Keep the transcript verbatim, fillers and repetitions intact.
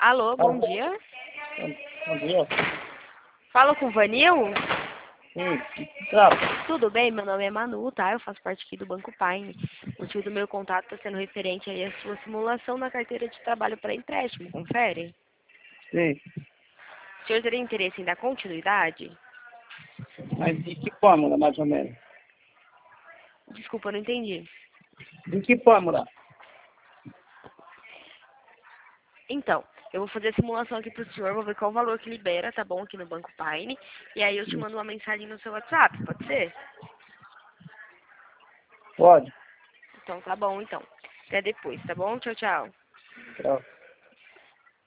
Alô, bom Alô. dia. Bom dia. Falo com o Vanil? Sim. Tá. Tudo bem? Meu nome é Manu, tá? Eu faço parte aqui do Banco Pine. O motivo do meu contato está sendo referente aí à sua simulação na carteira de trabalho para empréstimo. Confere? Sim. O senhor teria interesse em dar continuidade? Mas de que fórmula, mais ou menos? Desculpa, eu não entendi. De que fórmula? Então, eu vou fazer a simulação aqui pro senhor, vou ver qual o valor que libera, tá bom? Aqui no Banco Pine. E aí eu te mando uma mensagem no seu WhatsApp, pode ser? Pode. Então tá bom, então. Até depois, tá bom? Tchau, tchau. Tchau.